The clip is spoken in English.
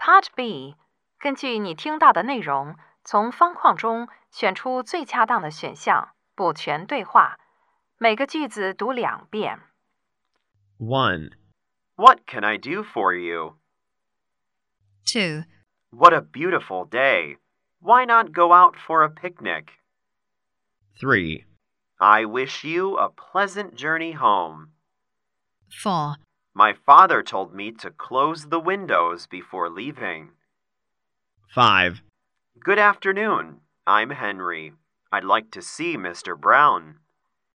Part B， 根据你听到的内容，从方框中选出最恰当的选项，补全对话。每个句子读2遍。 1. What can I do for you? 2. What a beautiful day. Why not go out for a picnic? 3. I wish you a pleasant journey home. 4. My father told me to close the windows before leaving. 5. Good afternoon. I'm Henry. I'd like to see Mr. Brown.